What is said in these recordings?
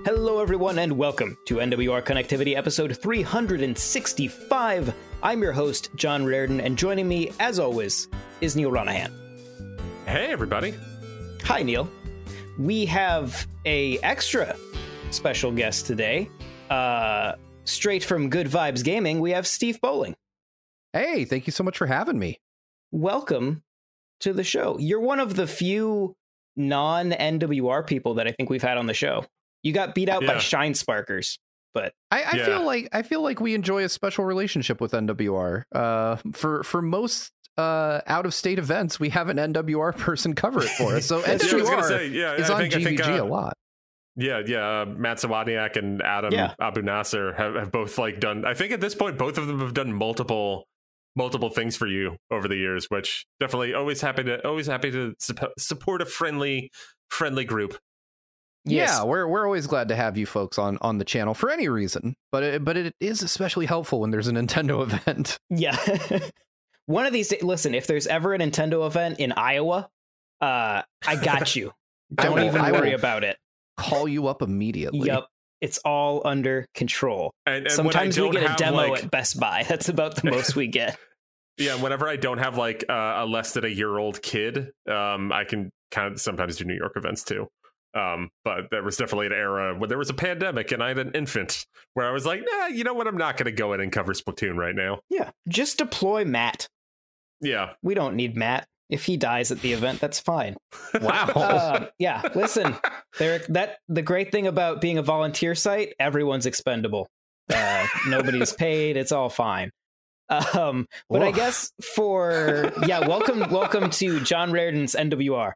Hello, everyone, and welcome to NWR Connectivity episode 365. I'm your host, John Reardon, and joining me, as always, is Neil Ronahan. Hey, everybody. Hi, Neil. We have a extra special guest today. Straight from Good Vibes Gaming, we have Steve Bowling. Hey, thank you so much for having me. Welcome to the show. You're one of the few non-NWR people that I think we've had on the show. You got beat out by Shine Sparkers, but I feel like we enjoy a special relationship with NWR. For most out of state events, we have an NWR person cover it for us. So NWR is on GVG a lot. Matt Zawodniak and Adam Abu Nasser have both done. I think at this point, both of them have done multiple things for you over the years, which definitely always happy to support a friendly group. Yes. Yeah, we're always glad to have you folks on the channel for any reason, but it is especially helpful when there's a Nintendo event. Yeah. One of these days, listen, if there's ever a Nintendo event in Iowa, I got you. Don't even worry about it. Call you up immediately. Yep. It's all under control. And sometimes we get a demo at Best Buy. That's about the most we get. Yeah, whenever I don't have a less than a year old kid, I can kind of sometimes do New York events too. But there was definitely an era when there was a pandemic and I had an infant where I was like, nah, you know what? I'm not going to go in and cover Splatoon right now. Yeah, just deploy Matt. Yeah. We don't need Matt. If he dies at the event, that's fine. Wow. Yeah, listen, the great thing about being a volunteer site, everyone's expendable. Nobody's paid. It's all fine. But I guess welcome to John Reardon's NWR.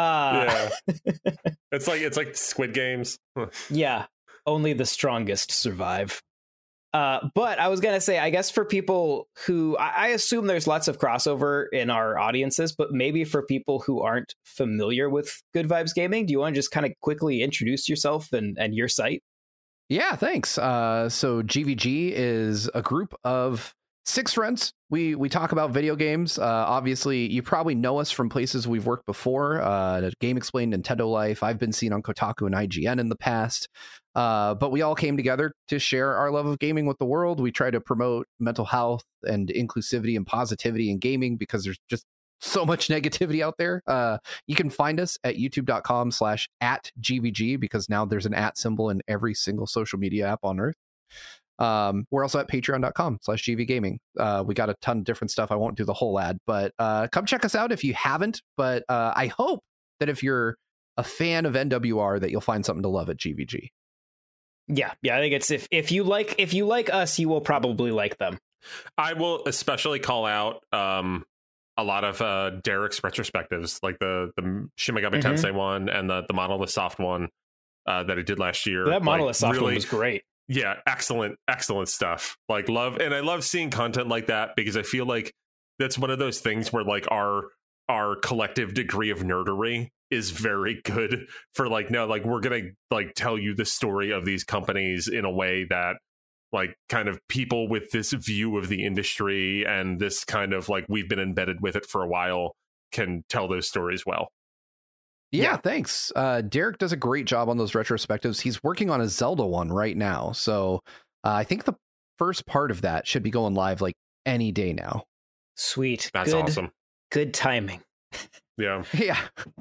It's like Squid Games. Yeah, only the strongest survive. But I was gonna say, I guess for people who I assume there's lots of crossover in our audiences, but maybe for people who aren't familiar with Good Vibes Gaming, do you want to just kind of quickly introduce yourself and your site? Yeah, thanks. So GVG is a group of 6 friends. We talk about video games. Obviously, you probably know us from places we've worked before. Game Explained, Nintendo Life. I've been seen on Kotaku and IGN in the past. But we all came together to share our love of gaming with the world. We try to promote mental health and inclusivity and positivity in gaming because there's just so much negativity out there. You can find us at youtube.com/@GVG because now there's an @ symbol in every single social media app on earth. We're also at patreon.com/GVGaming. We got a ton of different stuff. I won't do the whole ad, but come check us out if you haven't. But I hope that if you're a fan of NWR, that you'll find something to love at GVG. Yeah. I think it's if you like us, you will probably like them. I will especially call out a lot of Derek's retrospectives, like the Shin Megami Tensei one and the Monolith Soft one that he did last year. That Monolith Soft one was great. Yeah, excellent stuff. I love seeing content like that because I feel like that's one of those things where our collective degree of nerdery is very good for we're gonna tell you the story of these companies in a way that kind of people with this view of the industry and this kind of we've been embedded with it for a while can tell those stories well. Yeah, thanks. Derek does a great job on those retrospectives. He's working on a Zelda one right now. So I think the first part of that should be going live any day now. Sweet. That's awesome. Good timing. Yeah. Yeah.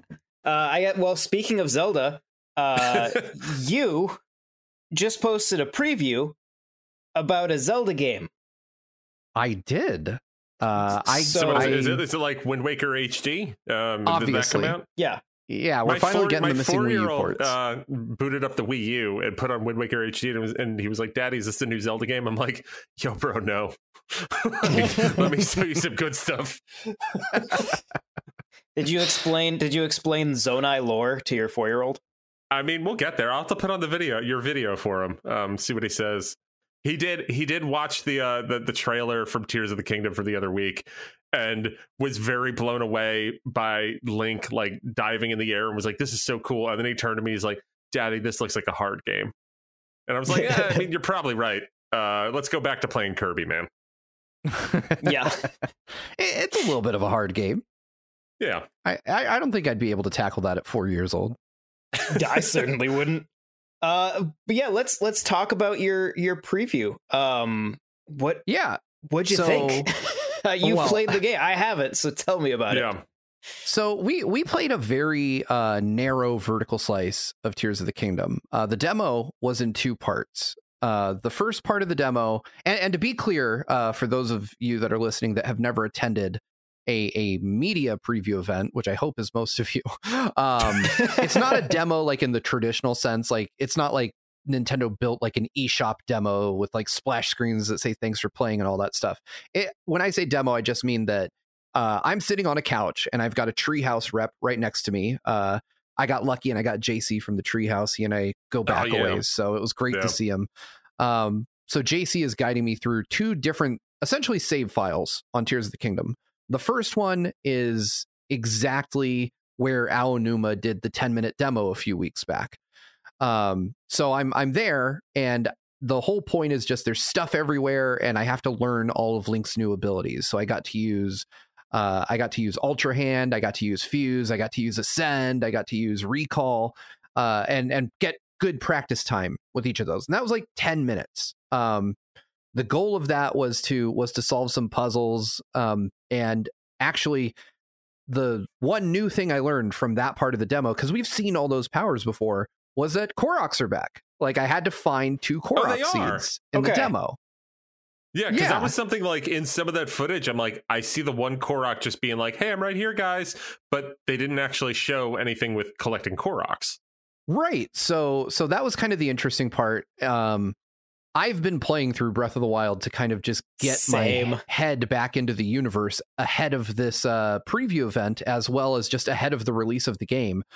Speaking of Zelda, you just posted a preview about a Zelda game. I did. Is it like Wind Waker HD? Obviously. Did that come out? Yeah, we're finally getting the missing Wii U ports. Booted up the Wii U and put on Wind Waker HD, and he was like, "Daddy, is this the new Zelda game?" I'm like, "Yo, bro, no. let me show you some good stuff." Did you explain Zonai lore to your 4-year-old? I mean, we'll get there. I'll have to put on your video for him. See what he says. He did watch the trailer from Tears of the Kingdom for the other week and was very blown away by Link diving in the air and was like, "This is so cool." And then he turned to me, he's like, "Daddy, this looks like a hard game." And I was like, I mean, you're probably right. Let's go back to playing Kirby, man. Yeah. It's a little bit of a hard game. Yeah. I don't think I'd be able to tackle that at 4 years old. I certainly wouldn't. But yeah, let's talk about your preview. What'd you think? You played the game. I haven't, so tell me about it. So we played a very narrow vertical slice of Tears of the Kingdom. The demo was in two parts. The first part of the demo, and to be clear, for those of you that are listening that have never attended a media preview event, which I hope is most of you, it's not a demo like in the traditional sense. Like, it's not like Nintendo built like an eShop demo with like splash screens that say thanks for playing and all that stuff. When I say demo, I just mean that I'm sitting on a couch and I've got a Treehouse rep right next to me. I got lucky and I got JC from the Treehouse. He and I go back a ways, so it was great to see him. So JC is guiding me through two different, essentially, save files on Tears of the Kingdom. The first one is exactly where Aonuma did the 10-minute demo a few weeks back. So I'm there, and the whole point is just there's stuff everywhere, and I have to learn all of Link's new abilities. So I got to use Ultra Hand, I got to use Fuse, I got to use Ascend, I got to use Recall, and get good practice time with each of those. And that was like 10 minutes. The goal of that was to solve some puzzles. And actually, the one new thing I learned from that part of the demo, because we've seen all those powers before, was that Koroks are back. Like, I had to find 2 Korok seeds in the demo. Yeah, because that was something like in some of that footage, I'm like, I see the one Korok just being like, hey, I'm right here, guys. But they didn't actually show anything with collecting Koroks. Right. So that was kind of the interesting part. I've been playing through Breath of the Wild to kind of just get my head back into the universe ahead of this preview event, as well as just ahead of the release of the game.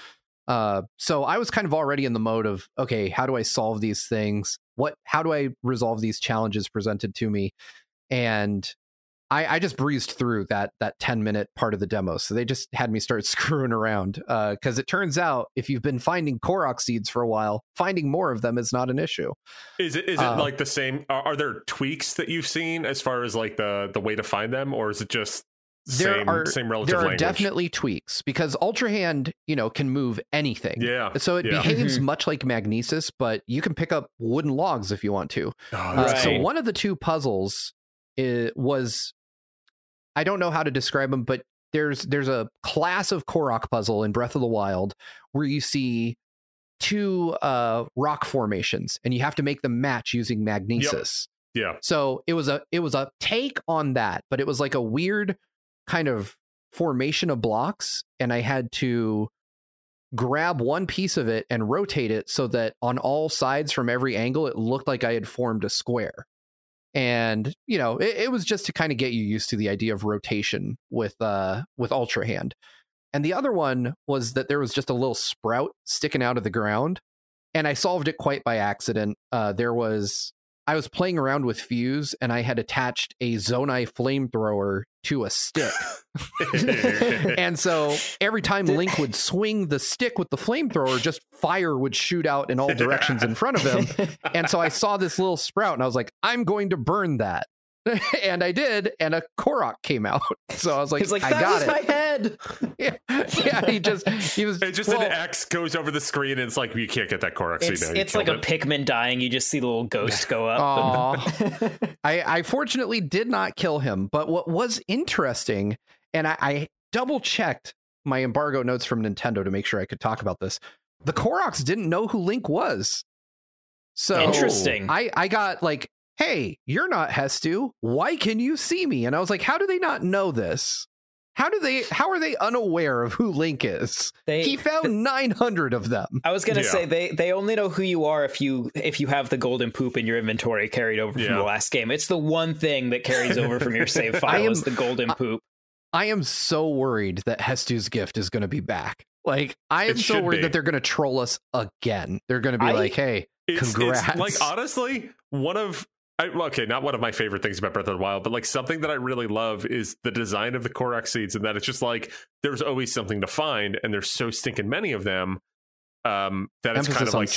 So I was kind of already in the mode of, okay, how do I solve these things? How do I resolve these challenges presented to me? And I just breezed through that 10-minute part of the demo. So they just had me start screwing around, because it turns out if you've been finding Korok seeds for a while, finding more of them is not an issue. Is it like the same? Are there tweaks that you've seen as far as like the way to find them, or is it just same relative there are language? Definitely tweaks, because Ultra Hand, can move anything. Yeah. So it behaves much like Magnesis, but you can pick up wooden logs if you want to. So one of the 2 puzzles was, I don't know how to describe them, but there's a class of Korok puzzle in Breath of the Wild where you see 2 rock formations, and you have to make them match using Magnesis. Yep. Yeah. So it was a take on that, but it was like a weird kind of formation of blocks, and I had to grab one piece of it and rotate it so that on all sides from every angle it looked like I had formed a square. And it was just to kind of get you used to the idea of rotation with Ultra Hand. And the other one was that there was just a little sprout sticking out of the ground, and I solved it quite by accident. I was playing around with Fuse, and I had attached a Zonai flamethrower to a stick. And so every time Link would swing the stick with the flamethrower, just fire would shoot out in all directions in front of him. And so I saw this little sprout, and I was like, I'm going to burn that. And I did, and a Korok came out. So I was like, I got it. My head. Yeah. He was. It just an X goes over the screen, and it's like, you can't get that Korok. It's like a Pikmin dying. You just see the little ghost go up. I fortunately did not kill him, but what was interesting, and I double checked my embargo notes from Nintendo to make sure I could talk about this. The Koroks didn't know who Link was. So interesting. I got like, hey, you're not Hestu. Why can you see me? And I was like, how do they not know this? How are they unaware of who Link is? He found 900 of them. I was gonna say they only know who you are if you have the golden poop in your inventory carried over from the last game. It's the one thing that carries over from your save file is the golden poop. I am so worried that Hestu's gift is gonna be back. Like, I am so worried that they're gonna troll us again. They're gonna be like, hey, congrats. It's like, honestly, not one of my favorite things about Breath of the Wild, but like something that I really love is the design of the Korok seeds, and that it's just like there's always something to find, and there's so stinking many of them that it's kind of like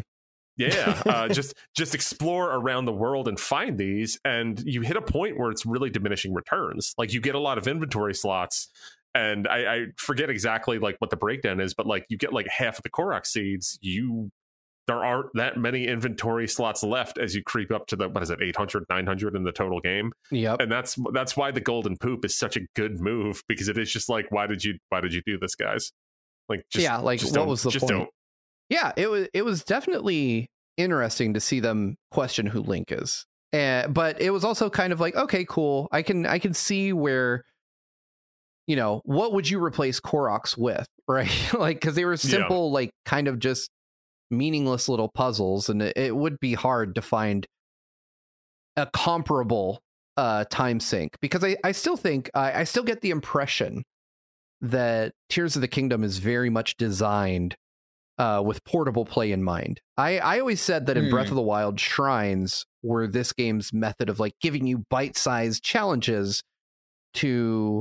just explore around the world and find these, and you hit a point where it's really diminishing returns. Like, you get a lot of inventory slots, and I forget exactly like what the breakdown is, but like you get like half of the Korok seeds, you there aren't that many inventory slots left as you creep up to the, what is it, 800, 900 in the total game. Yep. And that's why the golden poop is such a good move, because it is just like, why did you do this, guys? Like, just, yeah, like just what was the point? Don't. Yeah, it was definitely interesting to see them question who Link is. But it was also kind of like, okay, cool. I can see where, you know, what would you replace Koroks with, right? Like, because they were simple, like kind of just meaningless little puzzles, and it would be hard to find a comparable time sink, because I still think I still get the impression that Tears of the Kingdom is very much designed with portable play in mind. I always said that in Breath of the Wild, shrines were this game's method of like giving you bite-sized challenges to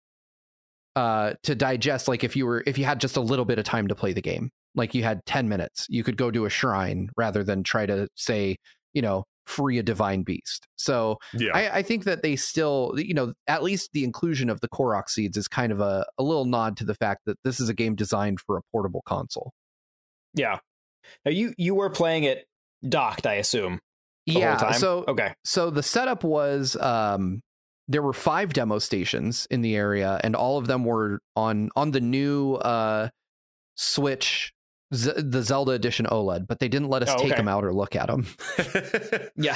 digest. Like if you had just a little bit of time to play the game, like you had 10 minutes, you could go to a shrine rather than try to, say, you know, free a divine beast. So I think that they still, you know, at least the inclusion of the Korok seeds is kind of a little nod to the fact that this is a game designed for a portable console. Yeah. Now you were playing it docked, I assume. Yeah. Whole time? So okay. So the setup was there were 5 demo stations in the area, and all of them were on the new Switch, the Zelda Edition OLED, but they didn't let us take them out or look at them. Yeah.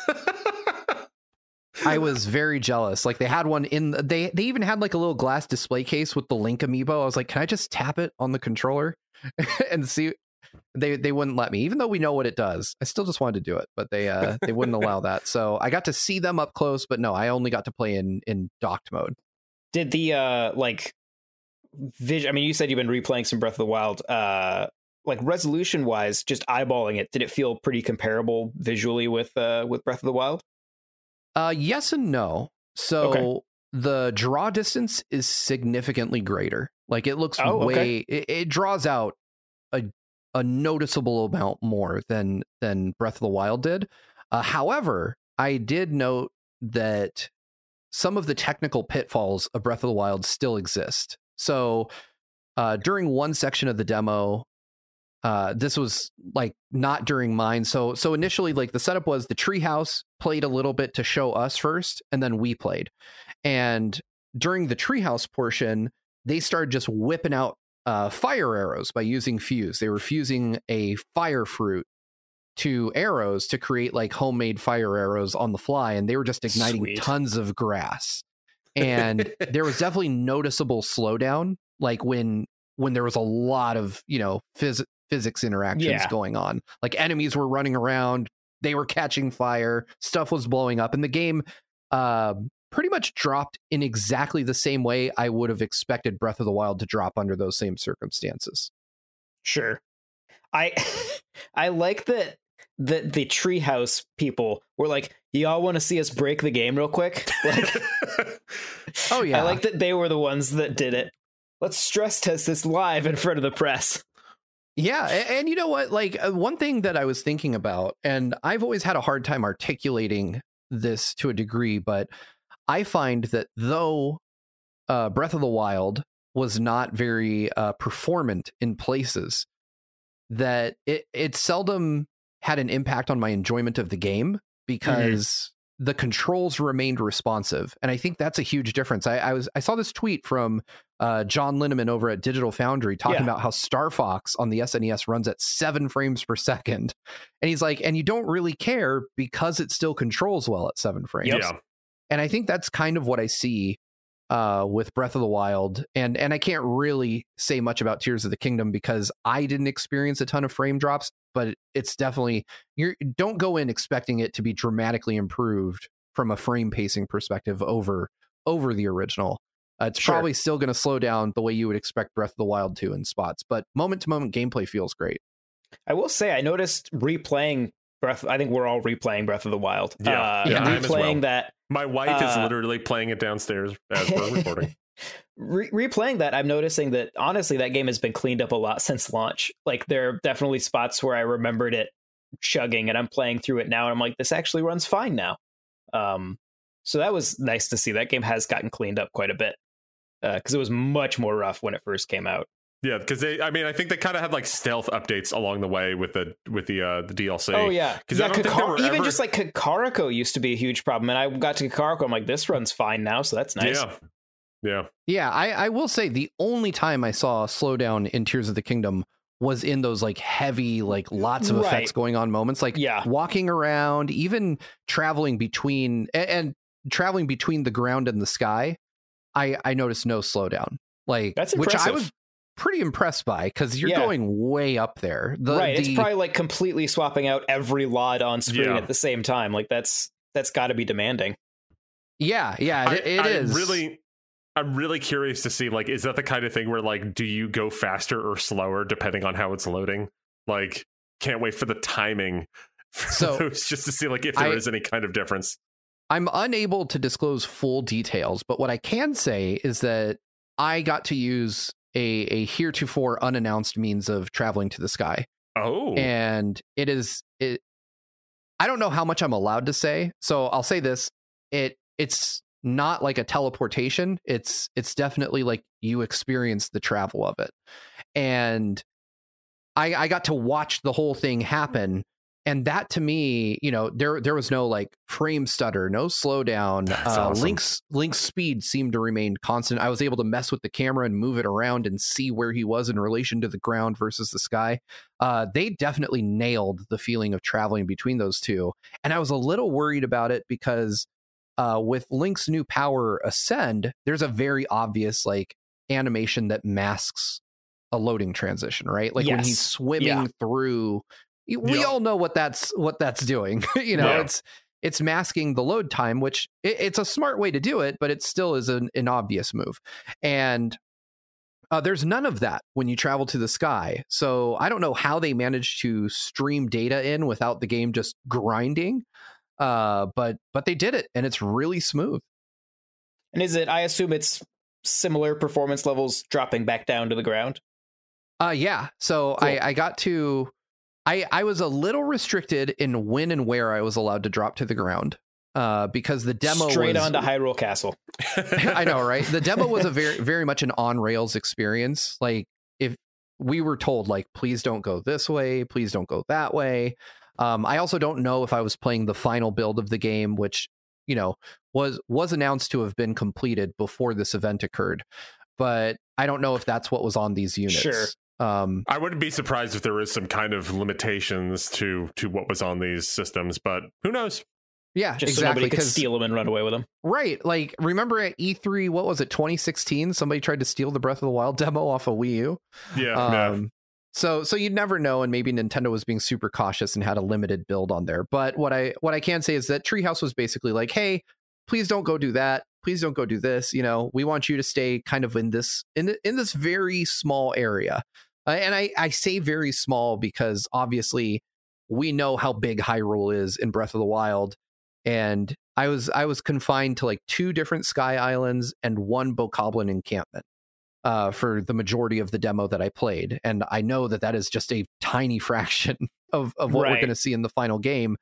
I was very jealous. Like they had one they even had like a little glass display case with the Link amiibo. I was like, can I just tap it on the controller and see? They wouldn't let me, even though we know what it does. I still just wanted to do it, but they wouldn't allow that. So I got to see them up close, but no, I only got to play in docked mode. Did the like vision? I mean, you said you've been replaying some Breath of the Wild. Like resolution wise, just eyeballing it, did it feel pretty comparable visually with Breath of the Wild? Yes and no. So the draw distance is significantly greater. Like it looks it draws out a noticeable amount more than Breath of the Wild did. However, I did note that some of the technical pitfalls of Breath of the Wild still exist. So during one section of the demo, this was like not during mine. So initially, like the setup was the treehouse played a little bit to show us first, and then we played. And during the treehouse portion, they started just whipping out fire arrows by using fuse. They were fusing a fire fruit to arrows to create like homemade fire arrows on the fly, and they were just igniting tons of grass. And there was definitely noticeable slowdown, like when there was a lot of, you know, physics interactions going on. Like enemies were running around, they were catching fire, stuff was blowing up, and the game pretty much dropped in exactly the same way I would have expected Breath of the Wild to drop under those same circumstances. Sure. I like that the treehouse people were like, y'all want to see us break the game real quick? Like, oh yeah. I like that they were the ones that did it. Let's stress test this live in front of the press. Yeah, and you know what? Like one thing that I was thinking about, and I've always had a hard time articulating this to a degree, but I find that though Breath of the Wild was not very performant in places, that it seldom had an impact on my enjoyment of the game, because the controls remained responsive. And I think that's a huge difference. I saw this tweet from John Linneman over at Digital Foundry talking about how Star Fox on the SNES runs at 7 frames per second. And he's like, and you don't really care because it still controls well at 7 frames. Yeah. And I think that's kind of what I see with Breath of the Wild. And I can't really say much about Tears of the Kingdom because I didn't experience a ton of frame drops, but it's definitely, don't go in expecting it to be dramatically improved from a frame pacing perspective over the original. It's probably still going to slow down the way you would expect Breath of the Wild to in spots, but moment to moment gameplay feels great. I will say, I noticed replaying I think we're all replaying Breath of the Wild. Yeah, replaying that. My wife is literally playing it downstairs as we're recording. Replaying that, I'm noticing that honestly, that game has been cleaned up a lot since launch. Like there are definitely spots where I remembered it chugging, and I'm playing through it now, and I'm like, this actually runs fine now. So that was nice to see. That game has gotten cleaned up quite a bit because it was much more rough when it first came out. Yeah, because I think they kind of had like stealth updates along the way with the DLC. Oh yeah, because I don't think there were even ever... just like Kakariko used to be a huge problem, and I got to Kakariko, I'm like, this runs fine now, so that's nice. Yeah. I will say the only time I saw a slowdown in Tears of the Kingdom was in those like heavy, like lots of effects going on moments, like walking around, even traveling between and traveling between the ground and the sky. I noticed no slowdown, like that's impressive. Which I was pretty impressed by, because you're going way up there. It's probably like completely swapping out every LOD on screen at the same time. Like that's got to be demanding. Yeah, it is. I'm really curious to see, like, is that the kind of thing where, like, do you go faster or slower depending on how it's loading? Like, can't wait for the timing for those, just to see, like, if there is any kind of difference. I'm unable to disclose full details, but what I can say is that I got to use a heretofore unannounced means of traveling to the sky. Oh. And I don't know how much I'm allowed to say, so I'll say this. It's not like a teleportation. It's definitely like you experience the travel of it. And I got to watch the whole thing happen. And that, to me, there was no like frame stutter, no slowdown. Awesome. Link's speed seemed to remain constant. I was able to mess with the camera and move it around and see where he was in relation to the ground versus the sky. They definitely nailed the feeling of traveling between those two. And I was a little worried about it because with Link's new power, Ascend, there's a very obvious like animation that masks a loading transition, right? Like when he's swimming through, we all know what that's doing. It's masking the load time, which it's a smart way to do it, but it still is an obvious move. And there's none of that when you travel to the sky. So I don't know how they managed to stream data in without the game just grinding. But they did it, and it's really smooth. And I assume it's similar performance levels dropping back down to the ground? Yeah. So cool. I got to... I was a little restricted in when and where I was allowed to drop to the ground, because the demo straight onto Hyrule Castle. I know, right? The demo was a very, very much an on-rails experience. Like, if we were told, like, please don't go this way, please don't go that way. I also don't know if I was playing the final build of the game, which, was announced to have been completed before this event occurred. But I don't know if that's what was on these units. Sure. I wouldn't be surprised if there is some kind of limitations to what was on these systems, but who knows? Yeah, just exactly. So nobody could steal them and run away with them. Right. Like, remember at E3, what was it, 2016? Somebody tried to steal the Breath of the Wild demo off of Wii U. Yeah. So you'd never know, and maybe Nintendo was being super cautious and had a limited build on there. But what I can say is that Treehouse was basically like, hey, please don't go do that. Please don't go do this. We want you to stay kind of in this very small area. And I say very small because obviously we know how big Hyrule is in Breath of the Wild. And I was confined to like 2 different sky islands and 1 Bokoblin encampment for the majority of the demo that I played. And I know that is just a tiny fraction of what we're going to see in the final game.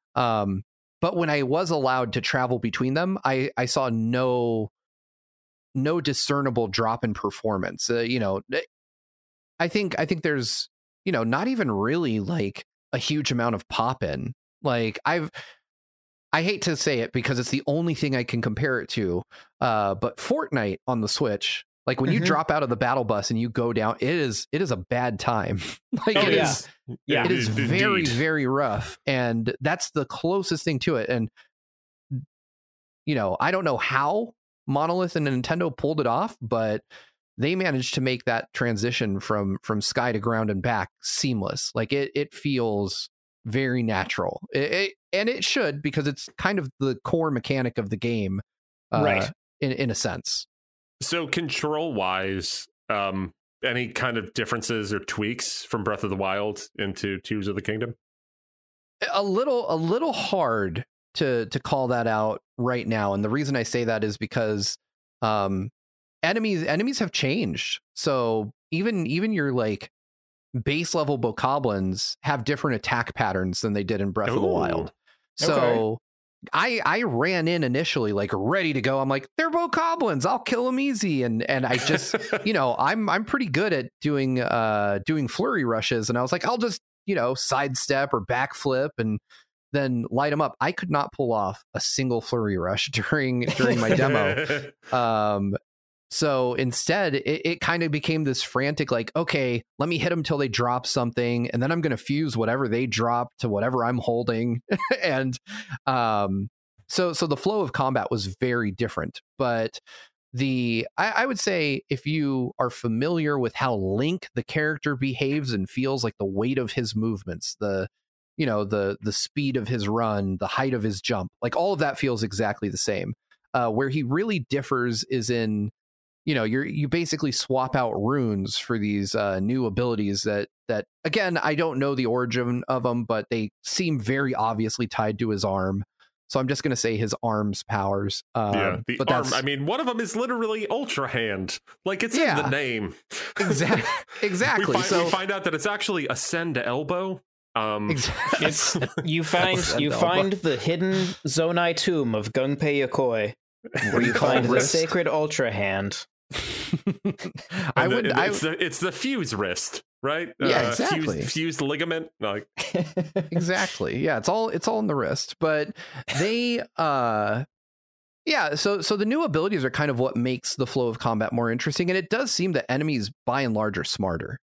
But when I was allowed to travel between them, I saw no discernible drop in performance. I think there's, not even really like a huge amount of pop in. Like I hate to say it because it's the only thing I can compare it to. But Fortnite on the Switch, like when you drop out of the battle bus and you go down, it is a bad time. Like it is very, very rough. And that's the closest thing to it. And, I don't know how Monolith and Nintendo pulled it off, but they managed to make that transition from sky to ground and back seamless. Like it feels very natural. And it should, because it's kind of the core mechanic of the game, right? In a sense. So control wise, any kind of differences or tweaks from Breath of the Wild into Tears of the Kingdom? A little hard to call that out right now, and the reason I say that is because enemies have changed. So even your like base level Bokoblins have different attack patterns than they did in Breath of the Wild. So I ran in initially like ready to go. I'm like, they're bokoblins, I'll kill them easy. And I just, I'm pretty good at doing flurry rushes. And I was like, I'll just, sidestep or backflip and then light them up. I could not pull off a single flurry rush during my demo. So instead, it kind of became this frantic, like, okay, let me hit them till they drop something, and then I'm going to fuse whatever they drop to whatever I'm holding. And so the flow of combat was very different. But I would say if you are familiar with how Link, the character, behaves and feels, like the weight of his movements, the speed of his run, the height of his jump, like all of that feels exactly the same. Where he really differs is in, you basically swap out runes for these new abilities that again, I don't know the origin of them, but they seem very obviously tied to his arm. So I'm just going to say his arm's powers. The arm. I mean, one of them is literally Ultra Hand. Like, it's in the name. Exactly. We find out that it's actually Ascend to Elbow. It's you find the hidden Zonai tomb of Gunpei Yokoi, where you find the sacred Ultra Hand. It's the fuse wrist, right? Yeah, exactly. Fused ligament, like exactly. Yeah, it's all in the wrist. But they, so the new abilities are kind of what makes the flow of combat more interesting, and it does seem that enemies, by and large, are smarter.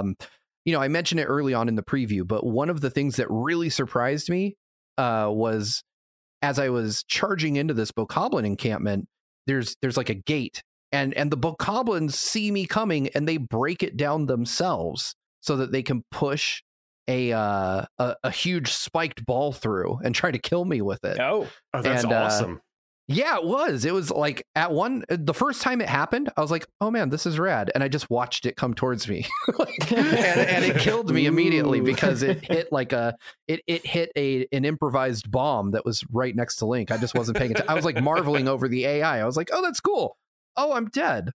I mentioned it early on in the preview, but one of the things that really surprised me was as I was charging into this bokoblin encampment, there's like a gate. And the bokoblins see me coming and they break it down themselves so that they can push a huge spiked ball through and try to kill me with it. Oh, that's awesome. Yeah, it was. It was like the first time it happened, I was like, oh man, this is rad. And I just watched it come towards me. and it killed me immediately because it hit it hit an improvised bomb that was right next to Link. I just wasn't paying attention. I was like marveling over the AI. I was like, oh, that's cool. Oh, I'm dead.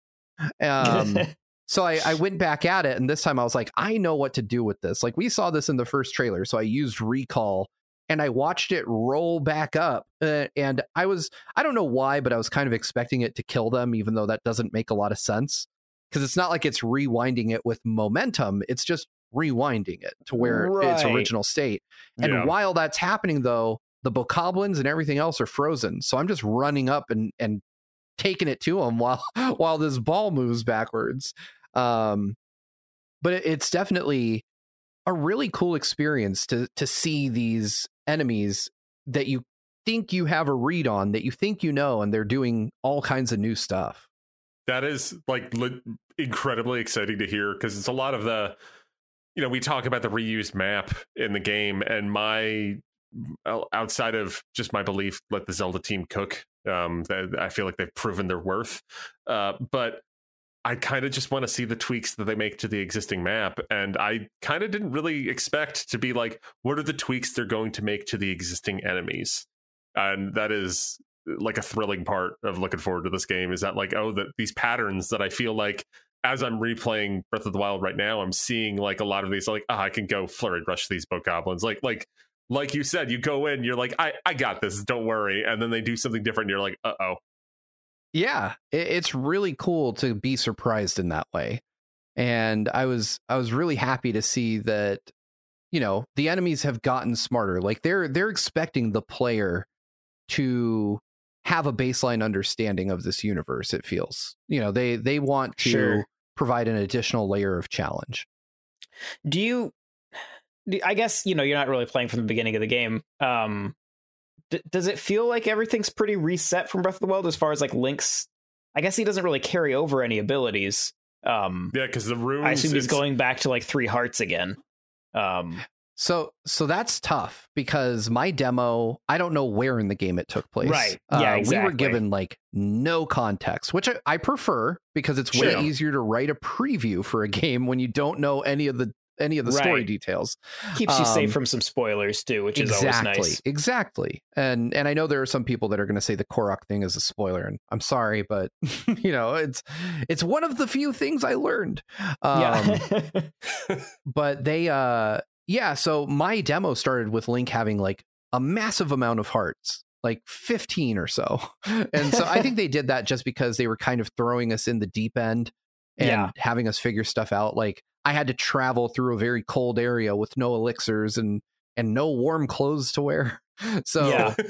So I went back at it, and this time I was like, I know what to do with this. Like, we saw this in the first trailer, so I used recall and I watched it roll back up. And I don't know why, but I was kind of expecting it to kill them, even though that doesn't make a lot of sense. Because it's not like it's rewinding it with momentum. It's just rewinding it to where its original state. And while that's happening, though, the bokoblins and everything else are frozen. So I'm just running up and taking it to him while this ball moves backwards. But it's definitely a really cool experience to see these enemies that you think you have a read on, that you think and they're doing all kinds of new stuff. That is like incredibly exciting to hear, because it's a lot of the, we talk about the reused map in the game, and outside of just my belief, let the Zelda team cook. I feel like they've proven their worth, but I kind of just want to see the tweaks that they make to the existing map, and I kind of didn't really expect to be like, what are the tweaks they're going to make to the existing enemies? And that is like a thrilling part of looking forward to this game, is that like, these patterns that I feel like as I'm replaying Breath of the Wild right now, I'm seeing like a lot of these, like, I can go flurry rush these bokoblins, like you said, you go in, you're like, I got this, don't worry. And then they do something different. And you're like, uh-oh. Yeah, it's really cool to be surprised in that way. And I was really happy to see that, the enemies have gotten smarter. Like they're expecting the player to have a baseline understanding of this universe, it feels. They want to provide an additional layer of challenge. I guess, you're not really playing from the beginning of the game. Does it feel like everything's pretty reset from Breath of the Wild as far as like Link's? I guess he doesn't really carry over any abilities. Because the runes. I assume he's going back to like 3 hearts again. So that's tough, because my demo, I don't know where in the game it took place. Right. Yeah, exactly. We were given like no context, which I prefer, because it's way easier to write a preview for a game when you don't know any of the story details. Keeps you safe from some spoilers too, which is always nice. Exactly. And I know there are some people that are going to say the Korok thing is a spoiler, and I'm sorry, but it's one of the few things I learned. But they so my demo started with Link having like a massive amount of hearts, like 15 or so. And so I think they did that just because they were kind of throwing us in the deep end and having us figure stuff out. Like I had to travel through a very cold area with no elixirs and no warm clothes to wear. So,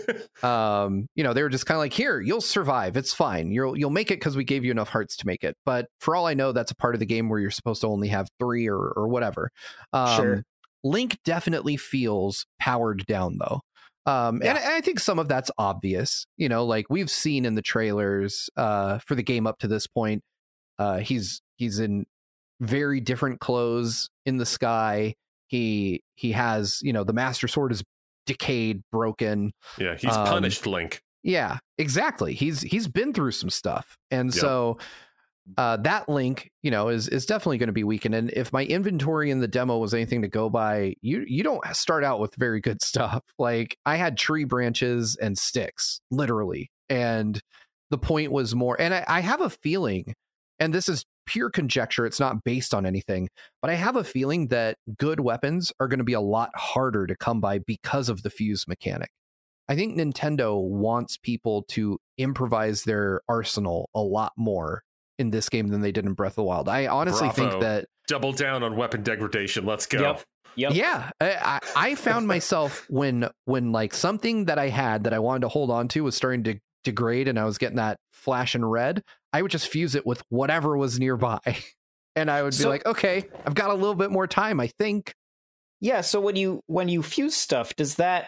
you know, they were just kind of like, here, you'll survive. It's fine. You'll make it because we gave you enough hearts to make it. But for all I know, that's a part of the game where you're supposed to only have 3 or whatever. Sure. Link definitely feels powered down, though. And I think some of that's obvious. You know, like we've seen in the trailers for the game up to this point, he's in very different clothes in the sky. He has, you know, the Master Sword is decayed, broken. Yeah, he's punished Link. Yeah, exactly. He's been through some stuff. And so that Link, you know, is definitely going to be weakened. And if my inventory in the demo was anything to go by, you don't start out with very good stuff. Like I had tree branches and sticks, literally. And the point was more, and I have a feeling, and this is pure conjecture, it's not based on anything, but I have a feeling that good weapons are going to be a lot harder to come by because of the fuse mechanic. I think Nintendo wants people to improvise their arsenal a lot more in this game than they did in Breath of the Wild. I honestly think that double down on weapon degradation. Let's go. Yep. Yeah, I found myself when like something that I had that I wanted to hold on to was starting to degrade and I was getting that flash in red, I would just fuse it with whatever was nearby. And I would be like, okay, I've got a little bit more time, I think. Yeah, so when you fuse stuff, does that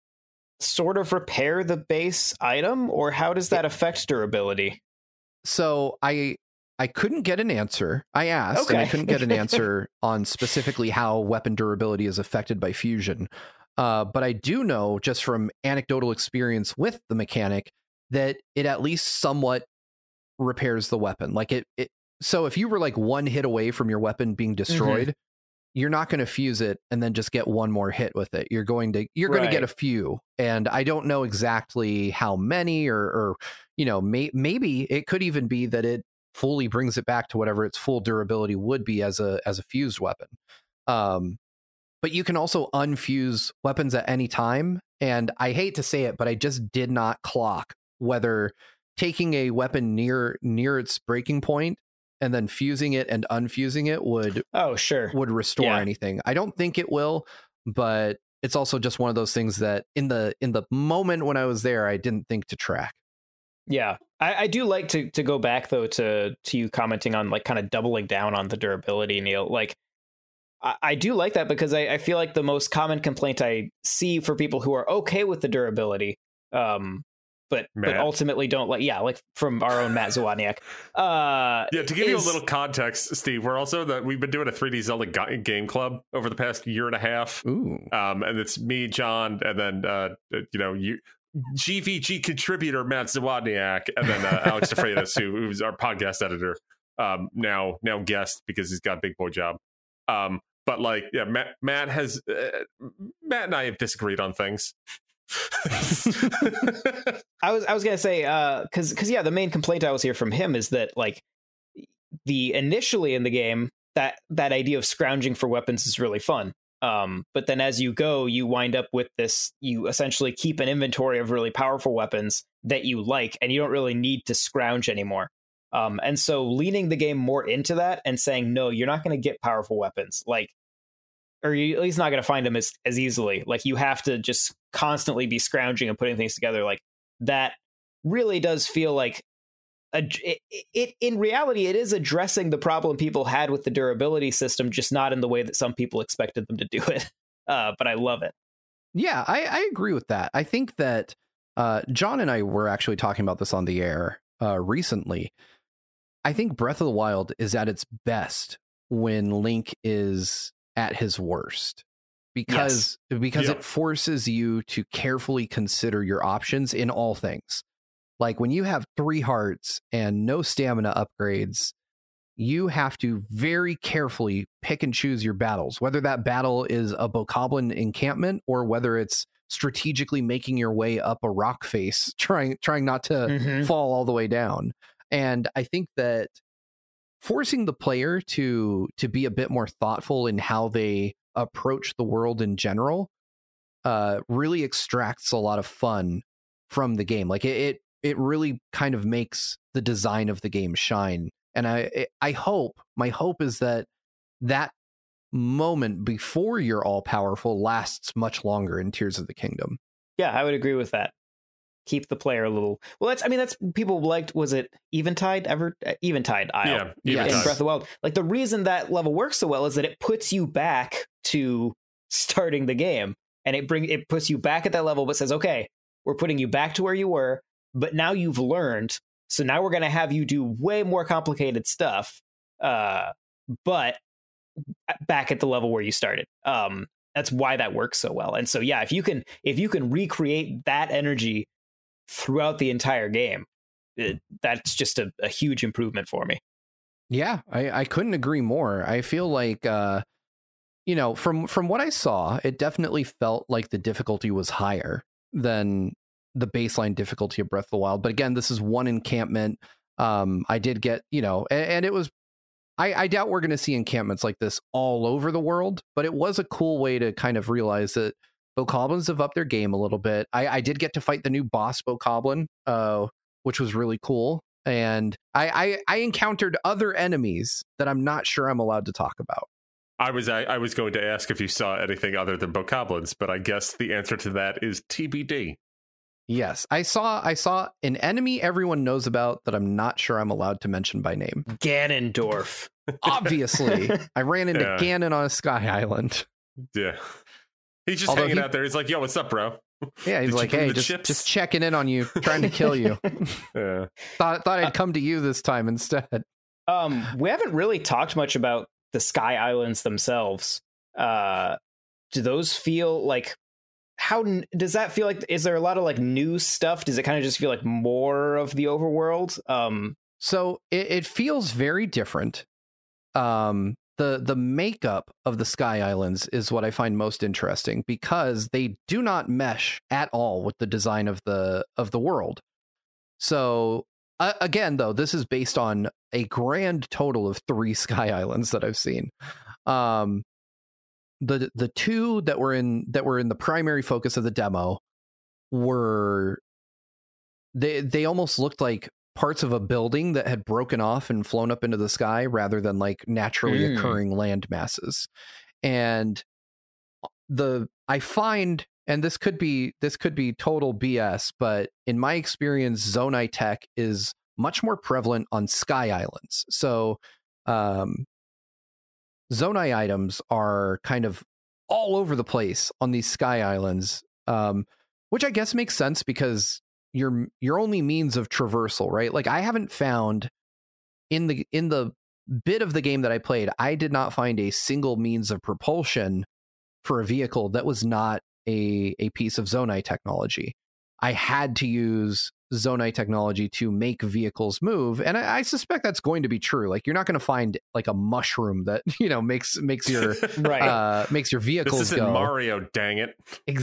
sort of repair the base item, or how does that affect durability? So I couldn't get an answer. I asked, and I couldn't get an answer on specifically how weapon durability is affected by fusion. But I do know, just from anecdotal experience with the mechanic, that it at least somewhat repairs the weapon. Like it so if you were like one hit away from your weapon being destroyed, you're not going to fuse it and then just get one more hit with it. You're going to get a few. And I don't know exactly how many, or you know, maybe it could even be that it fully brings it back to whatever its full durability would be as a fused weapon. But you can also unfuse weapons at any time. And I hate to say it, but I just did not clock whether taking a weapon near its breaking point and then fusing it and unfusing it would restore anything. I don't think it will, but it's also just one of those things that in the moment when I was there, I didn't think to track. Yeah, I do like to go back though to you commenting on like kind of doubling down on the durability, Neil. Like I do like that because I feel like the most common complaint I see for people who are okay with the durability, but ultimately don't like from our own Matt Zawodniak. To give you a little context, Steve, we've been doing a 3D Zelda game club over the past year and a half. Ooh. And it's me, John, and then you GVG contributor Matt Zawodniak, and then Alex DeFreitas, who's our podcast editor, now guest because he's got a big boy job. But like, yeah, Matt and I have disagreed on things. I was gonna say because the main complaint I always hear from him is that like the initially in the game that idea of scrounging for weapons is really fun, but then as you go you wind up with this, you essentially keep an inventory of really powerful weapons that you like and you don't really need to scrounge anymore, and so leaning the game more into that and saying no, you're not going to get powerful weapons, like, or you're at least not going to find them as easily. Like you have to just constantly be scrounging and putting things together. Like that really does feel like it in reality, it is addressing the problem people had with the durability system, just not in the way that some people expected them to do it. But I love it. Yeah, I agree with that. I think that John and I were actually talking about this on the air recently. I think Breath of the Wild is at its best when Link is at his worst, because it forces you to carefully consider your options in all things. Like when you have 3 hearts and no stamina upgrades, you have to very carefully pick and choose your battles, whether that battle is a Bokoblin encampment or whether it's strategically making your way up a rock face, trying not to fall all the way down. And I think that forcing the player to be a bit more thoughtful in how they approach the world in general really extracts a lot of fun from the game. Like it really kind of makes the design of the game shine. And I hope, my hope is that moment before you're all powerful lasts much longer in Tears of the Kingdom. Yeah, I would agree with that. Keep the player a little. Well, that's people liked. Was it Eventide? Eventide Isle? Yeah, in Breath of the Wild. Like the reason that level works so well is that it puts you back to starting the game, and it puts you back at that level, but says, okay, we're putting you back to where you were, but now you've learned. So now we're going to have you do way more complicated stuff, but back at the level where you started. That's why that works so well. And so, yeah, if you can recreate that energy throughout the entire game, that's just a huge improvement for me. Yeah, I couldn't agree more. I feel like, from what I saw, it definitely felt like the difficulty was higher than the baseline difficulty of Breath of the Wild. But again, this is one encampment. I did get, and it was, I doubt we're going to see encampments like this all over the world, but it was a cool way to kind of realize that Bokoblins have upped their game a little bit. I did get to fight the new boss Bokoblin, which was really cool. And I encountered other enemies that I'm not sure I'm allowed to talk about. I was going to ask if you saw anything other than Bokoblins, but I guess the answer to that is TBD. Yes, I saw an enemy everyone knows about that I'm not sure I'm allowed to mention by name. Ganondorf. Obviously. I ran into Ganon on a sky island. Yeah. He's just hanging out there. He's like, yo, what's up, bro? Yeah, he's like, hey, just checking in on you, trying to kill you. Yeah. Thought I'd come to you this time instead. We haven't really talked much about the Sky Islands themselves. Do those feel like, how does that feel like? Is there a lot of like new stuff? Does it kind of just feel like more of the overworld? So it feels very different. The makeup of the Sky Islands is what I find most interesting, because they do not mesh at all with the design of the world. So again, though, this is based on a grand total of 3 Sky Islands that I've seen. The 2 that were in the primary focus of the demo were they almost looked like parts of a building that had broken off and flown up into the sky rather than like naturally occurring land masses. And I find, and this could be total BS, but in my experience, Zonai tech is much more prevalent on Sky Islands. So Zonai items are kind of all over the place on these Sky Islands, which I guess makes sense because your only means of traversal, right? Like I haven't found in the bit of the game that I played, I did not find a single means of propulsion for a vehicle that was not a piece of Zonai technology. I had to use Zonai technology to make vehicles move, and I suspect that's going to be true. Like you're not going to find like a mushroom that makes your right. Makes your vehicles this isn't go. Mario, dang it.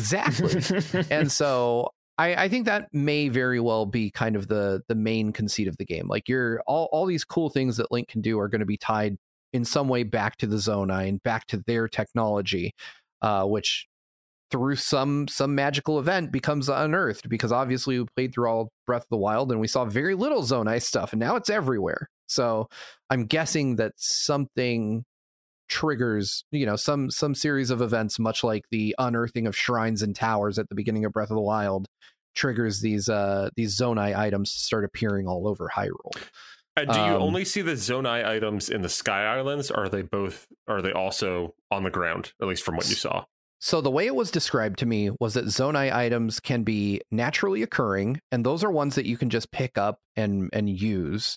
Exactly. And so I think that may very well be kind of the main conceit of the game. Like all these cool things that Link can do are going to be tied in some way back to the Zonai and back to their technology, which through some magical event becomes unearthed, because obviously we played through all Breath of the Wild and we saw very little Zonai stuff, and now it's everywhere. So I'm guessing that something triggers some series of events, much like the unearthing of shrines and towers at the beginning of Breath of the Wild triggers these Zonai items to start appearing all over Hyrule. And do you only see the Zonai items in the Sky Islands, or are they also on the ground, at least from what you saw? So the way it was described to me was that Zonai items can be naturally occurring, and those are ones that you can just pick up and use.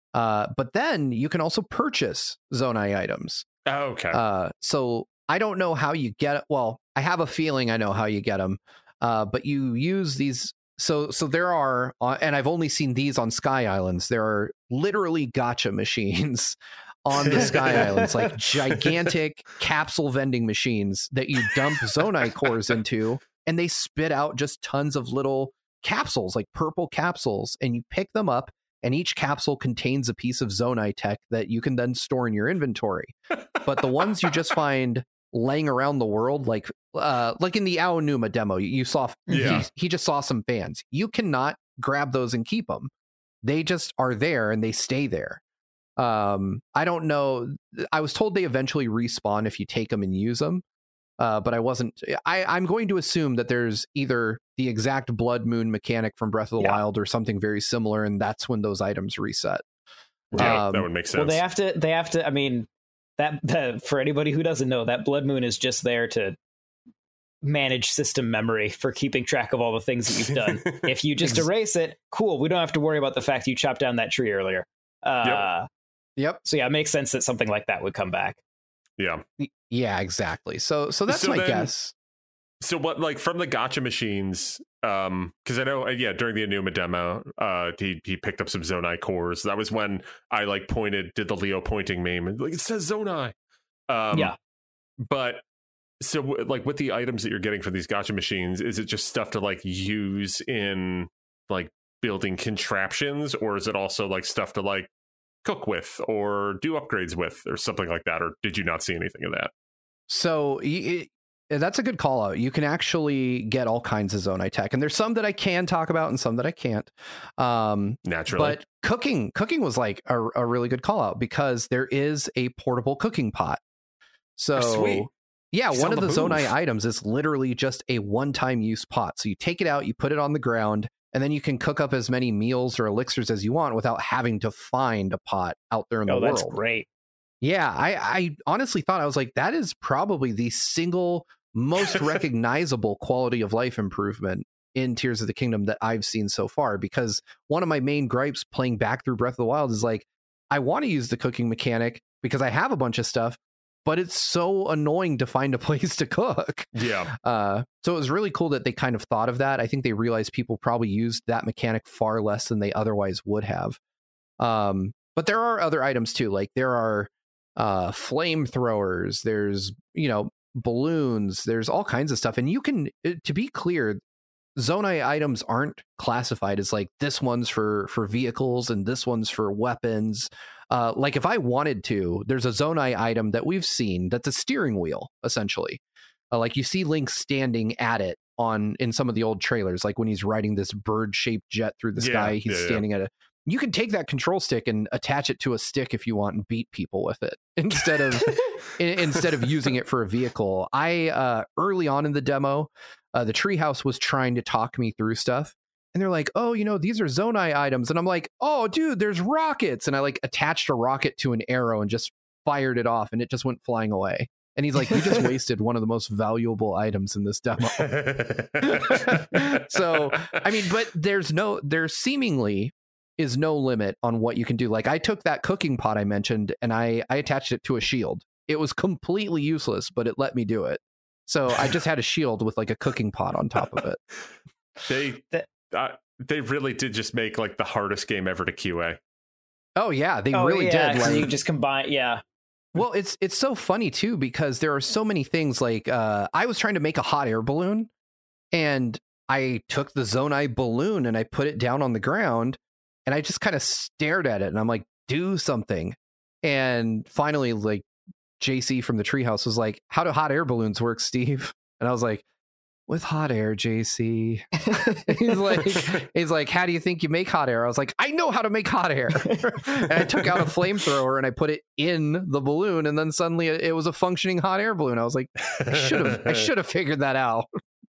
But then you can also purchase Zonai items. Oh, okay. So I don't know how you get it. Well, I have a feeling I know how you get them. But you use these. So there are, and I've only seen these on Sky Islands. There are literally gacha machines on the Sky Islands, like gigantic capsule vending machines that you dump Zonai cores into, and they spit out just tons of little capsules, like purple capsules, and you pick them up, and each capsule contains a piece of Zonai tech that you can then store in your inventory. But the ones you just find laying around the world, like in the Aonuma demo, you saw he just saw some fans. You cannot grab those and keep them. They just are there and they stay there. I don't know. I was told they eventually respawn if you take them and use them. But I wasn't. I'm going to assume that there's either the exact Blood Moon mechanic from Breath of the Wild or something very similar, and that's when those items reset. Yeah, that would make sense. Well, they have to. I mean, that for anybody who doesn't know, that Blood Moon is just there to manage system memory for keeping track of all the things that you've done. If you just erase it, cool. We don't have to worry about the fact you chopped down that tree earlier. Yep. So yeah, it makes sense that something like that would come back. Yeah, exactly. So that's my guess. So what, like, from the gacha machines, because I know, during the Aonuma demo, he picked up some Zonai cores. That was when I did the Leo pointing meme, and it says Zonai. But so with the items that you're getting from these gacha machines, is it just stuff to use in building contraptions, or is it also stuff to cook with or do upgrades with or something like that? Or did you not see anything of that? So that's a good call out. You can actually get all kinds of Zonai tech, and there's some that I can talk about and some that I can't. Naturally. But cooking was a really good call out, because there is a portable cooking pot. So sweet. Yeah, one of the Zonai items is literally just a one-time use pot. So you take it out, you put it on the ground, and then you can cook up as many meals or elixirs as you want without having to find a pot out there in the world. Oh, that's great. Yeah, I honestly thought, I was like, that is probably the single most recognizable quality of life improvement in Tears of the Kingdom that I've seen so far. Because one of my main gripes playing back through Breath of the Wild is I want to use the cooking mechanic because I have a bunch of stuff, but it's so annoying to find a place to cook. Yeah. So it was really cool that they kind of thought of that. I think they realized people probably used that mechanic far less than they otherwise would have. But there are other items too. There are flamethrowers, there's balloons, there's all kinds of stuff. And you can, to be clear, Zonai items aren't classified as this one's for vehicles and this one's for weapons. If I wanted to, there's a Zonai item that we've seen that's a steering wheel, essentially. You see Link standing at it in some of the old trailers, when he's riding this bird-shaped jet through the sky, he's standing at it. You can take that control stick and attach it to a stick if you want and beat people with it instead of using it for a vehicle. I early on in the demo, the treehouse was trying to talk me through stuff, and they're like, "Oh, these are Zonai items," and I'm like, "Oh, dude, there's rockets," and I attached a rocket to an arrow and just fired it off, and it just went flying away. And he's like, "You just wasted one of the most valuable items in this demo." So, I mean, but there seemingly is no limit on what you can do. I took that cooking pot I mentioned and I attached it to a shield. It was completely useless, but it let me do it. So I just had a shield with a cooking pot on top of it. They really did just make the hardest game ever to QA. Oh yeah, they really did. You just combine, Well, it's so funny too, because there are so many things. I was trying to make a hot air balloon, and I took the Zonai balloon and I put it down on the ground, and I just kind of stared at it, and I'm like, "Do something!" And finally, JC from the treehouse was like, "How do hot air balloons work, Steve?" And I was like, "With hot air, JC." he's like, "How do you think you make hot air?" I was like, "I know how to make hot air." And I took out a flamethrower and I put it in the balloon, and then suddenly it was a functioning hot air balloon. I was like, I should have figured that out.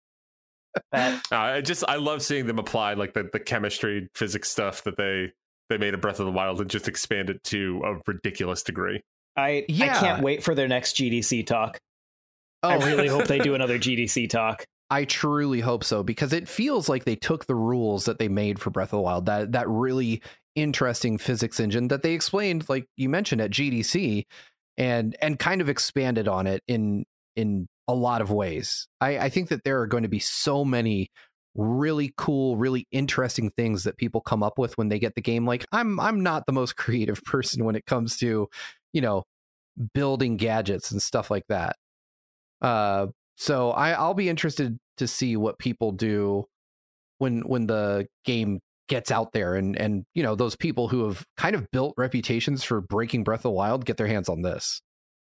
I love seeing them apply the chemistry, physics stuff that they made in Breath of the Wild and just expand it to a ridiculous degree. I can't wait for their next GDC talk. I really hope they do another GDC talk. I truly hope so, because it feels like they took the rules that they made for Breath of the Wild, that really interesting physics engine that they explained, like you mentioned, at GDC, and kind of expanded on it in a lot of ways. I think that there are going to be so many really cool, really interesting things that people come up with when they get the game. I'm not the most creative person when it comes to, building gadgets and stuff like that. So I'll be interested to see what people do when the game gets out there, and those people who have kind of built reputations for breaking Breath of the Wild get their hands on this.